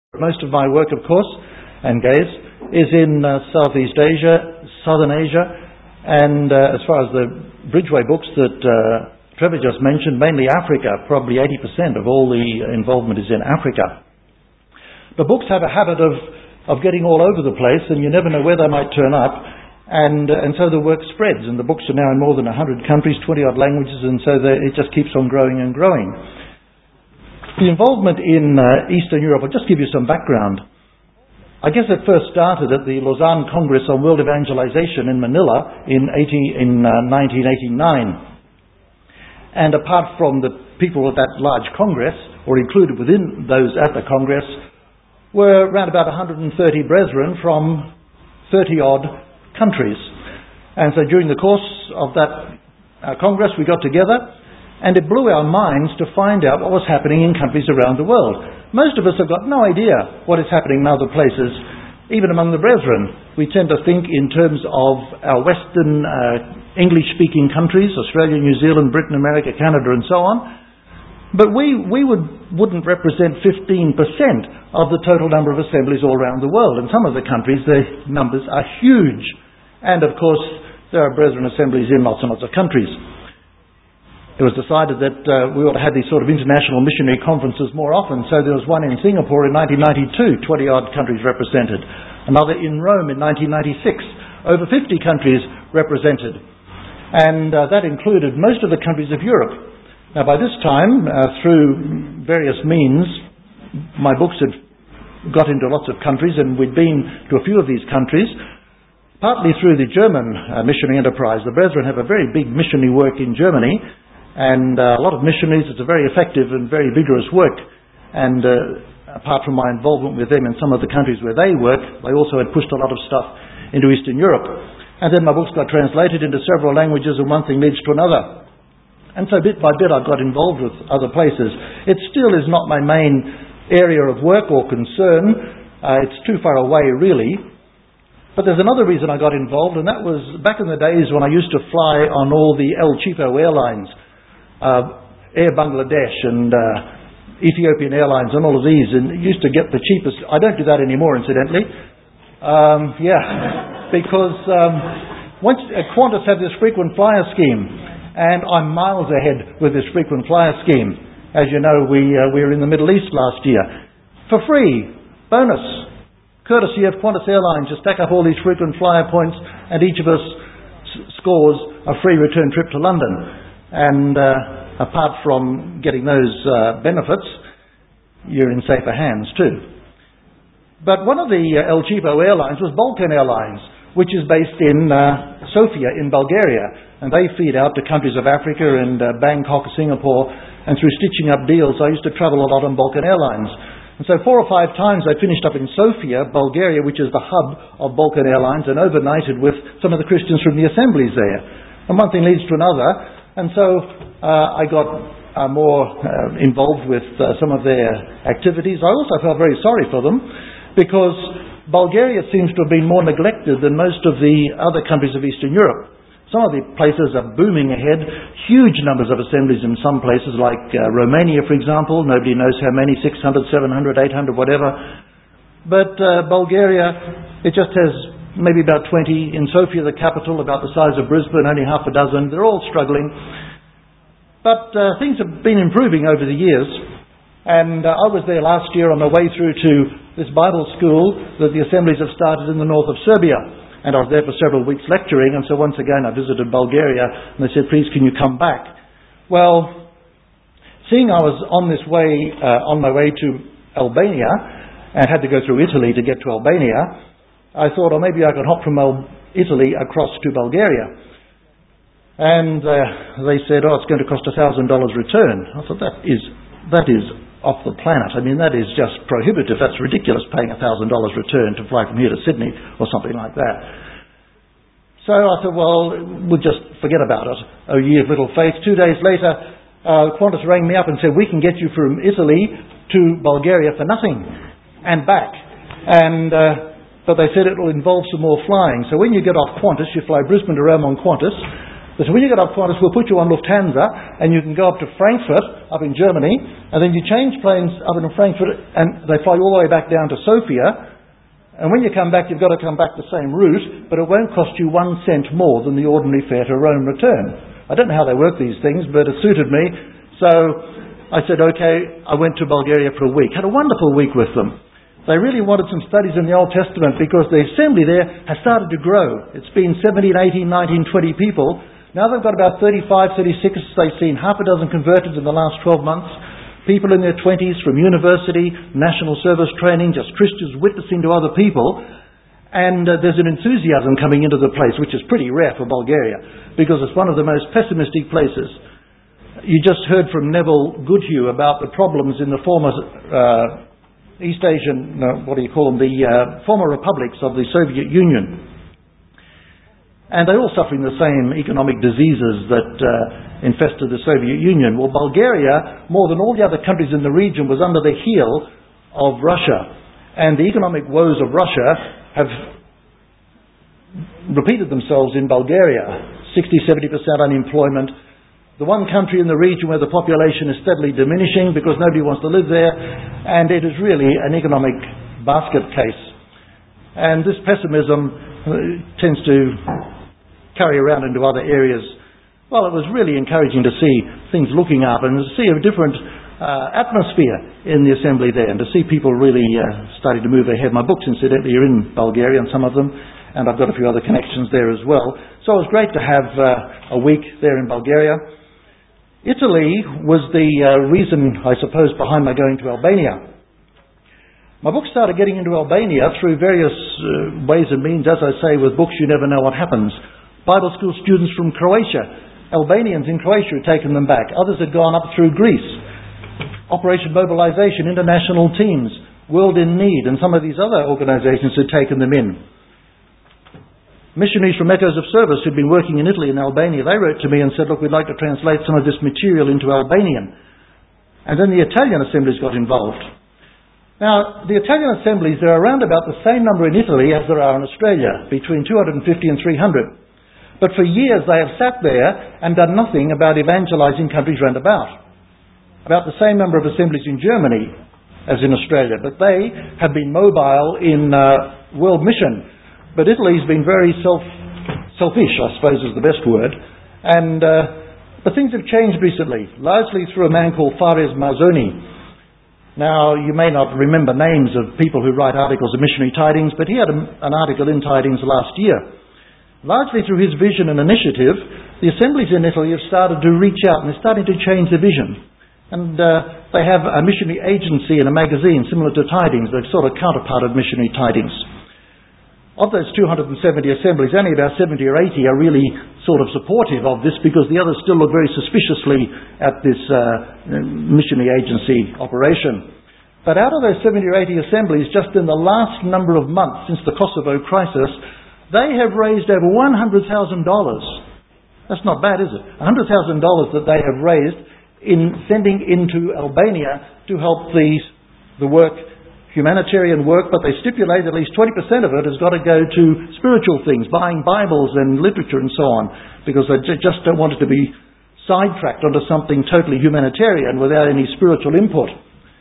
Most of my work, of course, and gaze, is in Southeast Asia, Southern Asia, and as far as the Bridgeway books that Trevor just mentioned, mainly Africa. Probably 80% of all the involvement is in Africa. The books have a habit of getting all over the place, and you never know where they might turn up, and so the work spreads, and the books are now in more than 100 countries, 20-odd languages, and so it just keeps on growing and growing. The involvement in Eastern Europe, I'll just give you some background. I guess it first started at the Lausanne Congress on World Evangelization in Manila in 1989. And apart from the people at that large Congress, or included within those at the Congress, were around about 130 brethren from 30-odd countries. And so during the course of that Congress, we got together, and it blew our minds to find out what was happening in countries around the world. Most of us have got no idea what is happening in other places, even among the brethren. We tend to think in terms of our Western English-speaking countries, Australia, New Zealand, Britain, America, Canada, and so on. But we wouldn't represent 15% of the total number of assemblies all around the world. In some of the countries, the numbers are huge. And of course, there are brethren assemblies in lots and lots of countries. It was decided that we ought to have these sort of international missionary conferences more often. So there was one in Singapore in 1992, 20-odd countries represented. Another in Rome in 1996, over 50 countries represented. And that included most of the countries of Europe. Now by this time, through various means, my books had got into lots of countries, and we'd been to a few of these countries, partly through the German missionary enterprise. The brethren have a very big missionary work in Germany, and a lot of missionaries. It's a very effective and very vigorous work. And apart from my involvement with them in some of the countries where they work, they also had pushed a lot of stuff into Eastern Europe. And then my books got translated into several languages, and one thing leads to another. And so bit by bit I got involved with other places. It still is not my main area of work or concern. It's too far away, really. But there's another reason I got involved, and that was back in the days when I used to fly on all the El Cheapo airlines. Air Bangladesh and Ethiopian Airlines and all of these, and used to get the cheapest. I don't do that anymore, incidentally. Because once Qantas had this frequent flyer scheme, and I'm miles ahead with this frequent flyer scheme. As you know, we were in the Middle East last year for free, bonus, courtesy of Qantas Airlines. You stack up all these frequent flyer points, and each of us scores a free return trip to London. And apart from getting those benefits, you're in safer hands too. But one of the El Cheapo airlines was Balkan Airlines, which is based in Sofia in Bulgaria. And they feed out to countries of Africa and Bangkok, Singapore. And through stitching up deals, I used to travel a lot on Balkan Airlines. And so 4 or 5 times I finished up in Sofia, Bulgaria, which is the hub of Balkan Airlines, and overnighted with some of the Christians from the assemblies there. And one thing leads to another. And so I got more involved with some of their activities. I also felt very sorry for them, because Bulgaria seems to have been more neglected than most of the other countries of Eastern Europe. Some of the places are booming ahead, huge numbers of assemblies in some places, like Romania, for example. Nobody knows how many, 600, 700, 800, whatever. But Bulgaria, it just has maybe about 20. In Sofia, the capital, about the size of Brisbane, only half a dozen. They're all struggling. But things have been improving over the years. And I was there last year on the way through to this Bible school that the assemblies have started in the north of Serbia. And I was there for several weeks lecturing. And so once again I visited Bulgaria, and they said, please, can you come back? Well, seeing I was on my way to Albania, and had to go through Italy to get to Albania, I thought, maybe I could hop from Italy across to Bulgaria. And they said, it's going to cost $1,000 return. I thought, that is off the planet. I mean, that is just prohibitive. That's ridiculous, paying $1,000 return to fly from here to Sydney or something like that. So I thought, we'll just forget about it. Oh, ye of little faith. 2 days later, Qantas rang me up and said, we can get you from Italy to Bulgaria for nothing and back. But they said it will involve some more flying. So when you get off Qantas, you fly Brisbane to Rome on Qantas. They said, when you get up Qantas, we'll put you on Lufthansa, and you can go up to Frankfurt, up in Germany, and then you change planes up in Frankfurt, and they fly you all the way back down to Sofia, and when you come back, you've got to come back the same route, but it won't cost you 1 cent more than the ordinary fare to Rome return. I don't know how they work these things, but it suited me, so I said, okay, I went to Bulgaria for a week. Had a wonderful week with them. They really wanted some studies in the Old Testament because the assembly there has started to grow. It's been 17, 18, 19, 20 people. Now they've got about 35, 36. They've seen half a dozen converted in the last 12 months. People in their 20s from university, national service training, just Christians witnessing to other people. And there's an enthusiasm coming into the place, which is pretty rare for Bulgaria because it's one of the most pessimistic places. You just heard from Neville Goodhue about the problems in the former East Asian, the former republics of the Soviet Union. And they're all suffering the same economic diseases that infested the Soviet Union. Well, Bulgaria, more than all the other countries in the region, was under the heel of Russia. And the economic woes of Russia have repeated themselves in Bulgaria. 60-70% unemployment. The one country in the region where the population is steadily diminishing because nobody wants to live there, and it is really an economic basket case. And this pessimism tends to carry around into other areas. Well, it was really encouraging to see things looking up and to see a different atmosphere in the assembly there, and to see people really starting to move ahead. My books, incidentally, are in Bulgaria, and some of them, and I've got a few other connections there as well. So it was great to have a week there in Bulgaria. Italy was the reason, I suppose, behind my going to Albania. My book started getting into Albania through various ways and means. As I say, with books you never know what happens. Bible school students from Croatia, Albanians in Croatia had taken them back. Others had gone up through Greece. Operation Mobilization, international teams, World in Need, and some of these other organisations had taken them in. Missionaries from Echoes of Service who'd been working in Italy and Albania, they wrote to me and said, look, we'd like to translate some of this material into Albanian. And then the Italian assemblies got involved. Now, the Italian assemblies, there are around about the same number in Italy as there are in Australia, between 250 and 300. But for years they have sat there and done nothing about evangelizing countries round about. About the same number of assemblies in Germany as in Australia. But they have been mobile in world mission. But Italy's been very selfish, I suppose is the best word. And but things have changed recently, largely through a man called Fares Mazzoni. Now, you may not remember names of people who write articles of missionary tidings, but he had an article in Tidings last year. Largely through his vision and initiative, the assemblies in Italy have started to reach out and they're starting to change their vision. And they have a missionary agency and a magazine similar to Tidings, the sort of counterpart of missionary tidings. Of those 270 assemblies, only about 70 or 80 are really sort of supportive of this because the others still look very suspiciously at this missionary agency operation. But out of those 70 or 80 assemblies, just in the last number of months since the Kosovo crisis, they have raised over $100,000. That's not bad, is it? $100,000 that they have raised in sending into Albania to help the work, humanitarian work, but they stipulate at least 20% of it has got to go to spiritual things, buying Bibles and literature and so on, because they just don't want it to be sidetracked onto something totally humanitarian without any spiritual input.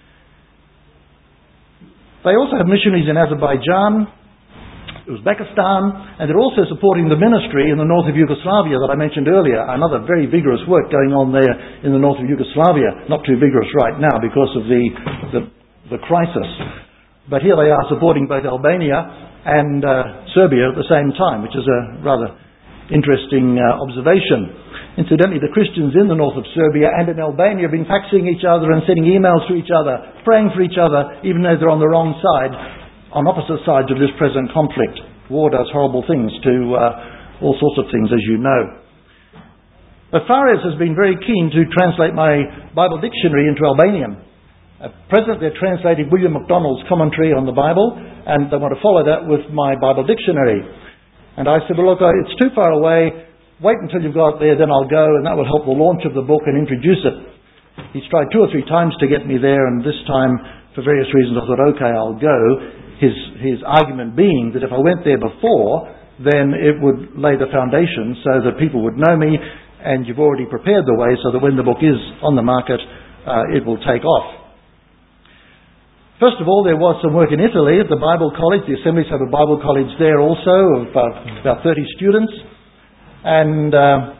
They also have missionaries in Azerbaijan, Uzbekistan, and they're also supporting the ministry in the north of Yugoslavia that I mentioned earlier. Another very vigorous work going on there in the north of Yugoslavia. Not too vigorous right now because of the crisis. But here they are supporting both Albania and Serbia at the same time, which is a rather interesting observation. Incidentally, the Christians in the north of Serbia and in Albania have been faxing each other and sending emails to each other, praying for each other, even though they're on the wrong side, on opposite sides of this present conflict. War does horrible things to all sorts of things, as you know. But Fares has been very keen to translate my Bible dictionary into Albanian. At present, they're translating William MacDonald's commentary on the Bible, and they want to follow that with my Bible dictionary. And I said, well, look, it's too far away. Wait until you've got there, then I'll go, and that will help the launch of the book and introduce it. He's tried 2 or 3 times to get me there, and this time, for various reasons, I thought, okay, I'll go. His argument being that if I went there before, then it would lay the foundation so that people would know me, and you've already prepared the way so that when the book is on the market, it will take off. First of all, there was some work in Italy at the Bible College. The Assemblies have a Bible College there also of about 30 students. And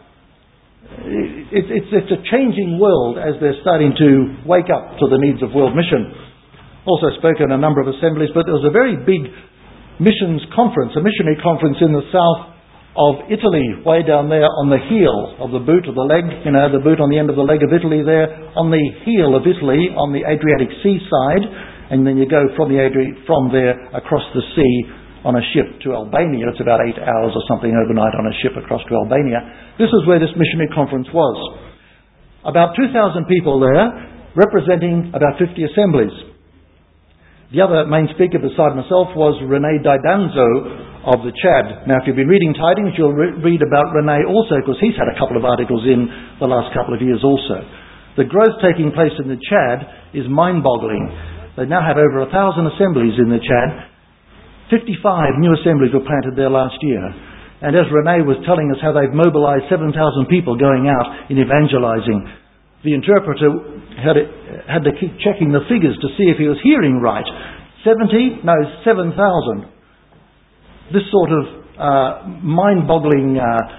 it's a changing world as they're starting to wake up to the needs of world mission. Also spoke in a number of assemblies, but there was a very big missions conference, a missionary conference in the south of Italy, way down there on the heel of the boot, of the leg, the boot on the end of the leg of Italy there, on the heel of Italy, on the Adriatic Sea side. And then you go from there across the sea on a ship to Albania. It's about 8 hours or something overnight on a ship across to Albania. This is where this missionary conference was. About 2,000 people there, representing about 50 assemblies. The other main speaker beside myself was René Didanzo of the Chad. Now, if you've been reading Tidings, you'll read about René also, because he's had a couple of articles in the last couple of years also. The growth taking place in the Chad is mind-boggling. They now have over 1,000 assemblies in the Chad. 55 new assemblies were planted there last year. And as René was telling us how they've mobilized 7,000 people going out in evangelizing, the interpreter had to keep checking the figures to see if he was hearing right. 70? No, 7,000. This sort of mind-boggling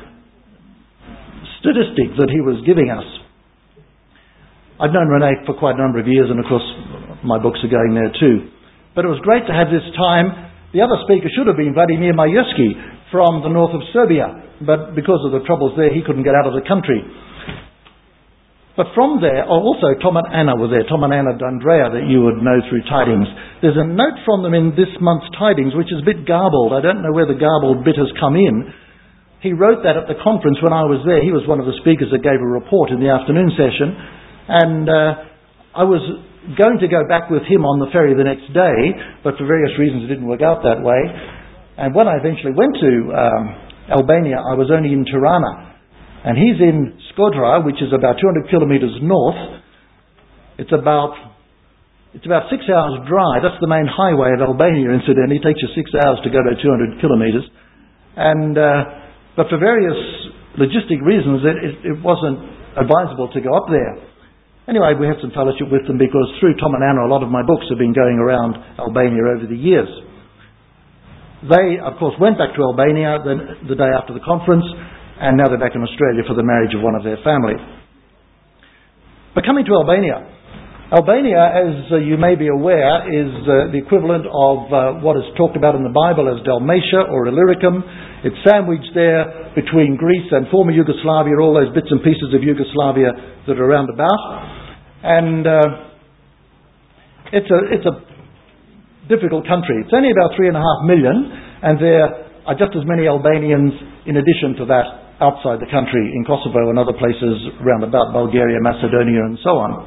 statistic that he was giving us. I've known René for quite a number of years, and of course my books are going there too. But it was great to have this time. The other speaker should have been Vladimir Majewski from the north of Serbia, but because of the troubles there, he couldn't get out of the country. But from there, also Tom and Anna were there, Tom and Anna D'Andrea, that you would know through Tidings. There's a note from them in this month's Tidings, which is a bit garbled. I don't know where the garbled bit has come in. He wrote that at the conference when I was there. He was one of the speakers that gave a report in the afternoon session. And I was going to go back with him on the ferry the next day, but for various reasons it didn't work out that way. And when I eventually went to Albania, I was only in Tirana. And he's in Skodra, which is about 200 kilometres north. It's about 6 hours drive. That's the main highway of Albania, incidentally. It takes you 6 hours to go to 200 kilometres. And but for various logistic reasons, it wasn't advisable to go up there. Anyway, we had some fellowship with them because through Tom and Anna, a lot of my books have been going around Albania over the years. They, of course, went back to Albania the day after the conference, and now they're back in Australia for the marriage of one of their family. But coming to Albania, as you may be aware, is the equivalent of what is talked about in the Bible as Dalmatia or Illyricum. It's sandwiched there between Greece and former Yugoslavia, all those bits and pieces of Yugoslavia that are around about. And it's a difficult country. It's only about 3.5 million, and there are just as many Albanians in addition to that outside the country, in Kosovo and other places around about, Bulgaria, Macedonia and so on.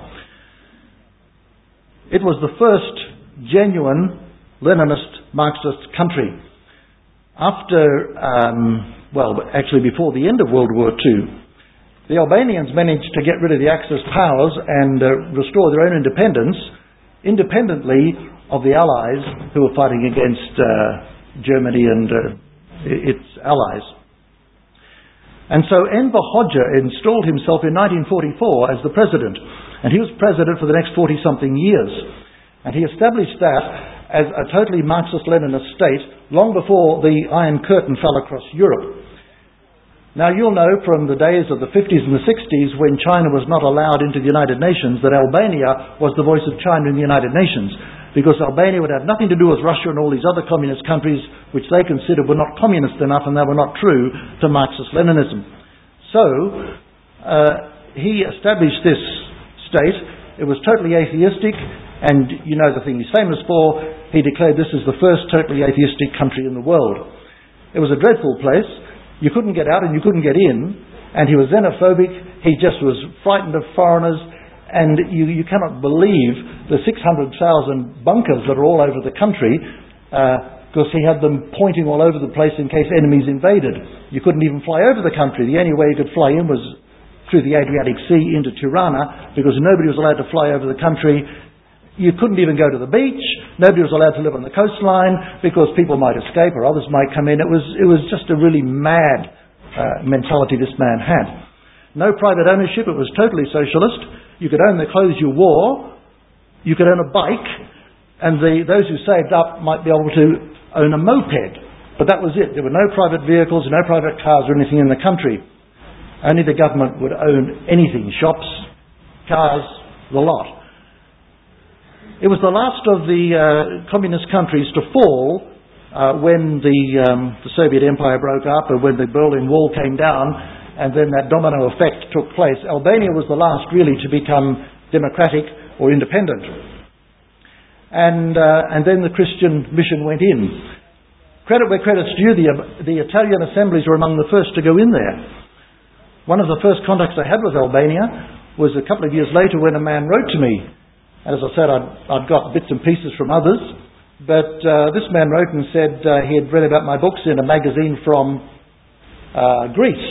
It was the first genuine Leninist Marxist country. After, actually before the end of World War II, the Albanians managed to get rid of the Axis powers and restore their own independence, independently of the Allies who were fighting against Germany and its allies. And so Enver Hoxha installed himself in 1944 as the president. And he was president for the next 40-something years. And he established that as a totally Marxist-Leninist state long before the Iron Curtain fell across Europe. Now you'll know from the days of the 50s and the 60s when China was not allowed into the United Nations that Albania was the voice of China in the United Nations, because Albania would have nothing to do with Russia and all these other communist countries which they considered were not communist enough and they were not true to Marxist-Leninism. So he established this state. It was totally atheistic, and you know the thing he's famous for. He declared this is the first totally atheistic country in the world. It was a dreadful place. You couldn't get out and you couldn't get in, and he was xenophobic. He just was frightened of foreigners, and you cannot believe the 600,000 bunkers that are all over the country, because he had them pointing all over the place in case enemies invaded. You couldn't even fly over the country. The only way you could fly in was through the Adriatic Sea into Tirana, because nobody was allowed to fly over the country You couldn't even go to the beach. Nobody was allowed to live on the coastline because people might escape or others might come in. It was just a really mad mentality this man had. No private ownership. It was totally socialist. You could own the clothes you wore. You could own a bike. And those who saved up might be able to own a moped. But that was it. There were no private vehicles, no private cars or anything in the country. Only the government would own anything. Shops, cars, the lot. It was the last of the communist countries to fall when the Soviet Empire broke up and when the Berlin Wall came down, and then that domino effect took place. Albania was the last really to become democratic or independent. And then the Christian mission went in. Credit where credit's due, the Italian assemblies were among the first to go in there. One of the first contacts I had with Albania was a couple of years later when a man wrote to me. As I said, I'd got bits and pieces from others, but this man wrote and said he had read about my books in a magazine from Greece.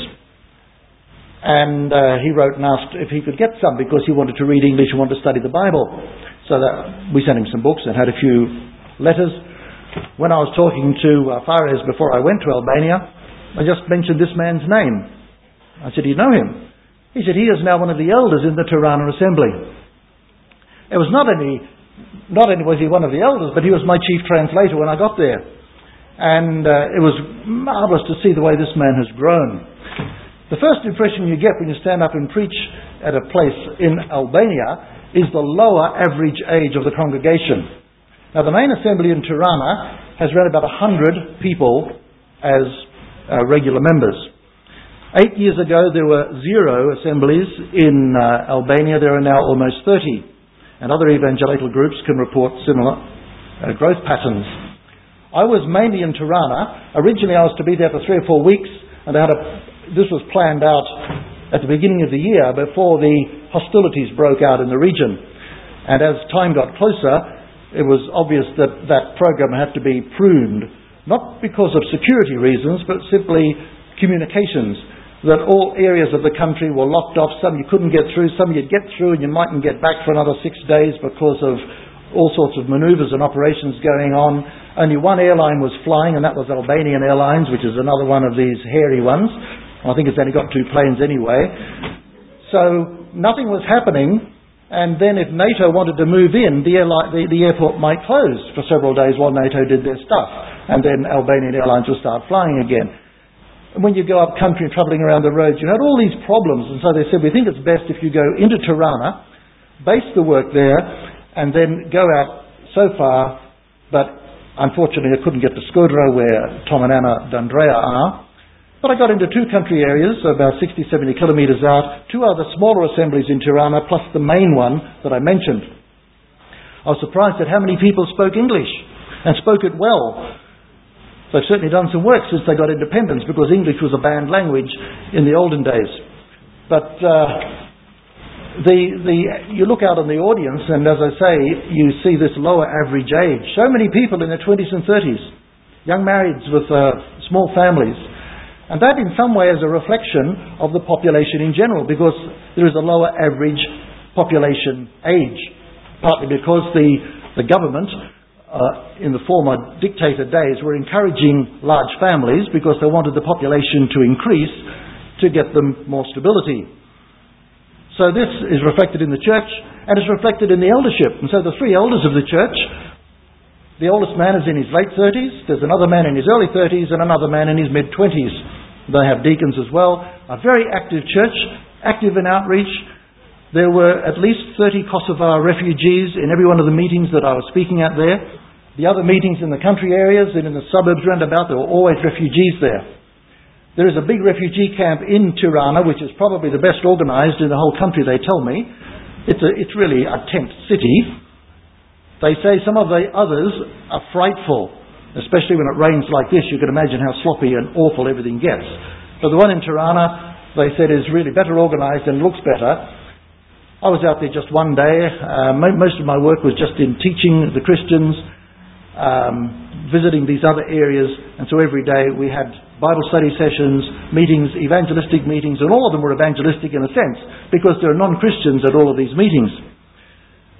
And he wrote and asked if he could get some because he wanted to read English and wanted to study the Bible. So we sent him some books and had a few letters. When I was talking to Fares before I went to Albania, I just mentioned this man's name. I said, "Do you know him?" He said, "He is now one of the elders in the Tirana Assembly." It was not only was he one of the elders, but he was my chief translator when I got there. And it was marvellous to see the way this man has grown. The first impression you get when you stand up and preach at a place in Albania is the lower average age of the congregation. Now, the main assembly in Tirana has around about 100 people as regular members. 8 years ago, there were 0 assemblies in Albania. There are now almost 30. And other evangelical groups can report similar growth patterns. I was mainly in Tirana. Originally I was to be there for 3 or 4 weeks, and this was planned out at the beginning of the year before the hostilities broke out in the region. And as time got closer, it was obvious that that program had to be pruned, not because of security reasons, but simply communications. That all areas of the country were locked off. Some you couldn't get through, some you'd get through and you mightn't get back for another 6 days because of all sorts of manoeuvres and operations going on. Only one airline was flying, and that was Albanian Airlines, which is another one of these hairy ones. I think it's only got 2 planes anyway. So nothing was happening, and then if NATO wanted to move in, the airport might close for several days while NATO did their stuff, and then Albanian Airlines would start flying again. And when you go up country and travelling around the roads, you had all these problems. And so they said, we think it's best if you go into Tirana, base the work there, and then go out so far. But unfortunately, I couldn't get to Skudra, where Tom and Anna D'Andrea are. But I got into 2 country areas, about 60, 70 kilometres out, 2 other smaller assemblies in Tirana, plus the main one that I mentioned. I was surprised at how many people spoke English, and spoke it well. They've certainly done some work since they got independence, because English was a banned language in the olden days. But you look out on the audience, and as I say, you see this lower average age. So many people in their 20s and 30s, young marrieds with small families. And that in some way is a reflection of the population in general, because there is a lower average population age, partly because the government in the former dictator days were encouraging large families because they wanted the population to increase to get them more stability. So this is reflected in the church, and it's reflected in the eldership. And so the 3 elders of the church, the oldest man is in his late 30s, there's another man in his early 30s, and another man in his mid-20s. They have deacons as well. A very active church, active in outreach. There were at least 30 Kosovar refugees in every one of the meetings that I was speaking at there. The other meetings in the country areas and in the suburbs round about, there were always refugees there. There is a big refugee camp in Tirana, which is probably the best organised in the whole country, they tell me. It's really a tent city. They say some of the others are frightful, especially when it rains like this. You can imagine how sloppy and awful everything gets. But the one in Tirana, they said, is really better organised and looks better. I was out there just one day. Most of my work was just in teaching the Christians, visiting these other areas, and so every day we had Bible study sessions, meetings, evangelistic meetings, and all of them were evangelistic in a sense, because there are non-Christians at all of these meetings.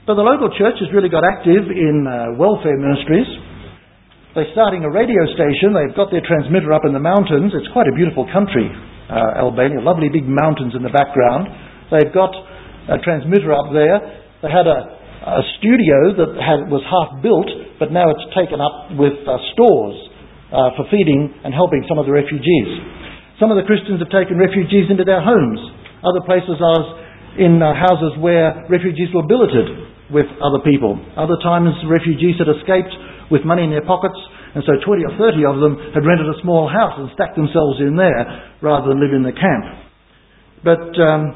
But the local church has really got active in welfare ministries. They're starting a radio station. They've got their transmitter up in the mountains. It's quite a beautiful country, Albania. Lovely big mountains in the background. They've got a transmitter up there. They had a studio that was half built, but now it's taken up with stores for feeding and helping some of the refugees. Some of the Christians have taken refugees into their homes. Other places are in houses where refugees were billeted with other people. Other times refugees had escaped with money in their pockets, and so 20 or 30 of them had rented a small house and stacked themselves in there rather than live in the camp. But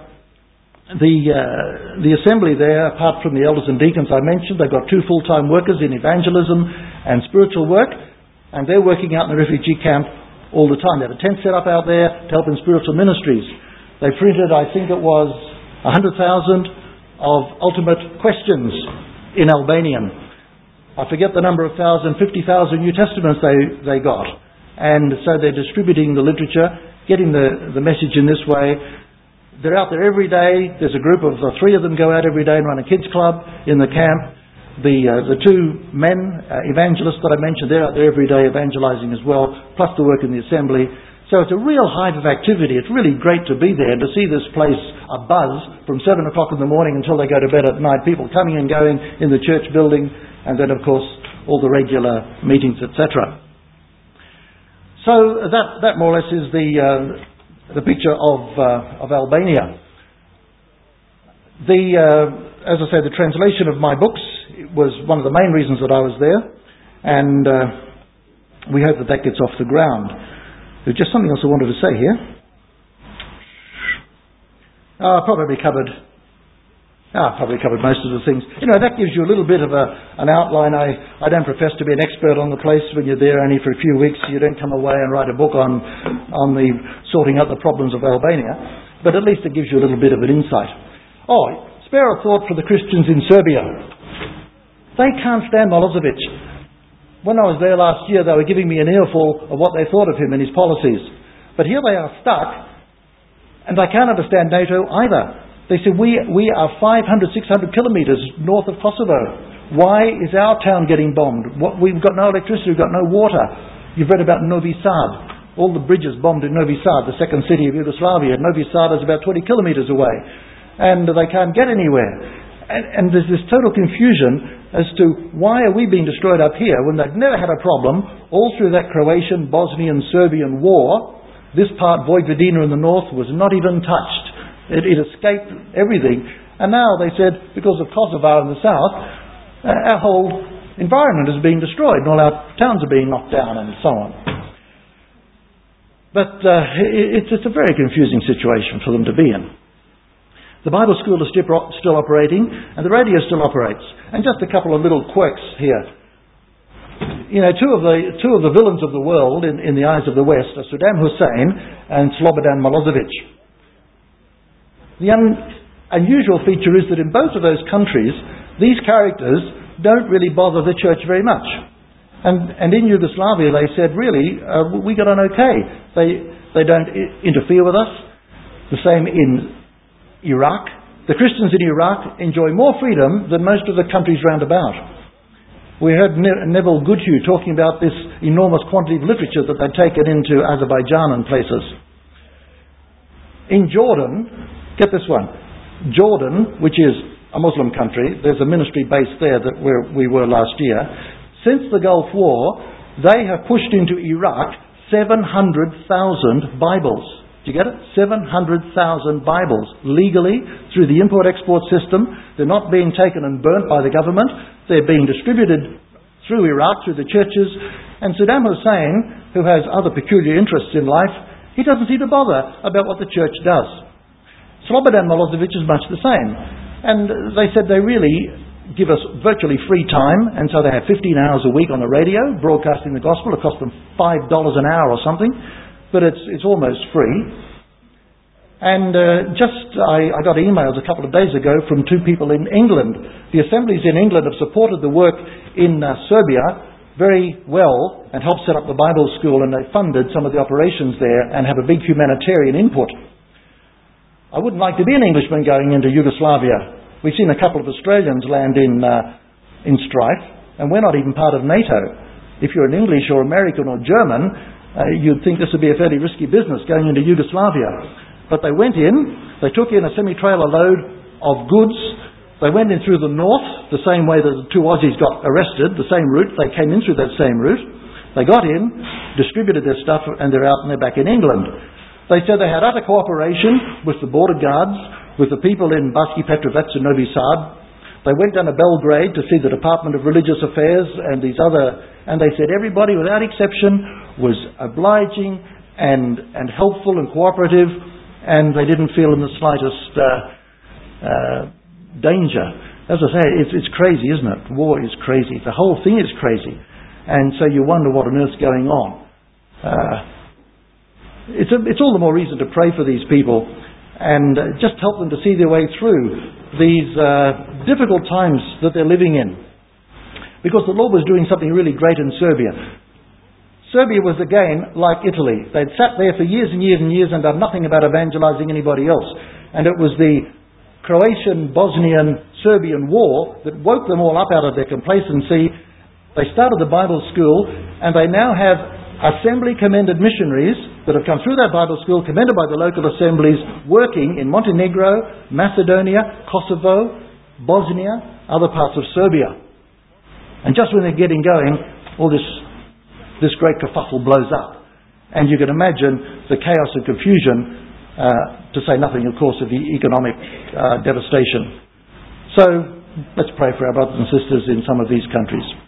the assembly there, apart from the elders and deacons I mentioned, they've got 2 full-time workers in evangelism and spiritual work, and they're working out in the refugee camp all the time. They have a tent set up out there to help in spiritual ministries. They printed, I think it was 100,000 of ultimate questions in Albanian. I forget the number of 50,000 New Testaments they got. And so they're distributing the literature, getting the message in this way. They're out there every day. There's a group of 3 of them go out every day and run a kids club in the camp. The 2 men, evangelists that I mentioned, they're out there every day evangelizing as well, plus the work in the assembly. So it's a real hive of activity. It's really great to be there and to see this place abuzz from 7 o'clock in the morning until they go to bed at night. People coming and going in the church building, and then of course all the regular meetings, etc. So that more or less is the picture of Albania. As I say, the translation of my books was one of the main reasons that I was there, and we hope that gets off the ground. There's just something else I wanted to say here. I probably covered most of the things. That gives you a little bit of an outline. I don't profess to be an expert on the place. When you're there only for a few weeks, you don't come away and write a book on the sorting out the problems of Albania. But at least it gives you a little bit of an insight. Oh, spare a thought for the Christians in Serbia. They can't stand Milosevic. When I was there last year, they were giving me an earful of what they thought of him and his policies. But here they are stuck, and they can't understand NATO either. They said, we are 500, 600 kilometres north of Kosovo. Why is our town getting bombed? We've got no electricity, we've got no water. You've read about Novi Sad. All the bridges bombed in Novi Sad, the second city of Yugoslavia. Novi Sad is about 20 kilometres away. And they can't get anywhere. And there's this total confusion as to why are we being destroyed up here when they've never had a problem all through that Croatian, Bosnian, Serbian war. This part, Vojvodina in the north, was not even touched. It escaped everything. And now they said, because of Kosovo in the south, our whole environment is being destroyed and all our towns are being knocked down and so on. But it's a very confusing situation for them to be in. The Bible school is still operating, and the radio still operates. And just a couple of little quirks here. Two of the villains of the world in the eyes of the West are Saddam Hussein and Slobodan Milosevic. The unusual feature is that in both of those countries, these characters don't really bother the church very much. And in Yugoslavia, they said, really, we got on okay. They don't interfere with us. The same in Iraq. The Christians in Iraq enjoy more freedom than most of the countries round about. We heard Neville Goodhue talking about this enormous quantity of literature that they'd taken into Azerbaijan and places. In Jordan, get this one, Jordan, which is a Muslim country, there's a ministry base there where we were last year. Since the Gulf War, they have pushed into Iraq 700,000 Bibles. Do you get it? 700,000 Bibles legally through the import-export system. They're not being taken and burnt by the government. They're being distributed through Iraq, through the churches. And Saddam Hussein, who has other peculiar interests in life, he doesn't seem to bother about what the church does. Slobodan Milosevic is much the same. And they said they really give us virtually free time, and so they have 15 hours a week on the radio broadcasting the gospel. It costs them $5 an hour or something. But it's almost free. And I got emails a couple of days ago from 2 people in England. The assemblies in England have supported the work in Serbia very well and helped set up the Bible school, and they funded some of the operations there and have a big humanitarian input. I wouldn't like to be an Englishman going into Yugoslavia We've seen a couple of Australians land in strife, and we're not even part of NATO. If you're an English or American or German, you'd think this would be a fairly risky business going into Yugoslavia. But they went in, they took in a semi-trailer load of goods. They went in through the north, the same way that the two Aussies got arrested, the same route. They came in through that same route. They got in, distributed their stuff, and they're out and they're back in England. They said they had utter cooperation with the border guards, with the people in Bački Petrovac and Novi Sad. They went down to Belgrade to see the Department of Religious Affairs and and they said everybody, without exception, was obliging and helpful and cooperative, and they didn't feel in the slightest danger. As I say, it's crazy, isn't it? War is crazy. The whole thing is crazy. And so you wonder what on earth's going on. It's all the more reason to pray for these people and just help them to see their way through these difficult times that they're living in. Because the Lord was doing something really great in Serbia. Serbia was again like Italy. They'd sat there for years and years and years and done nothing about evangelizing anybody else. And it was the Croatian, Bosnian, Serbian war that woke them all up out of their complacency. They started the Bible school, and they now have assembly-commended missionaries that have come through that Bible school, commended by the local assemblies, working in Montenegro, Macedonia, Kosovo, Bosnia, other parts of Serbia. And just when they're getting going, all this great kerfuffle blows up. And you can imagine the chaos and confusion, to say nothing, of course, of the economic devastation. So let's pray for our brothers and sisters in some of these countries.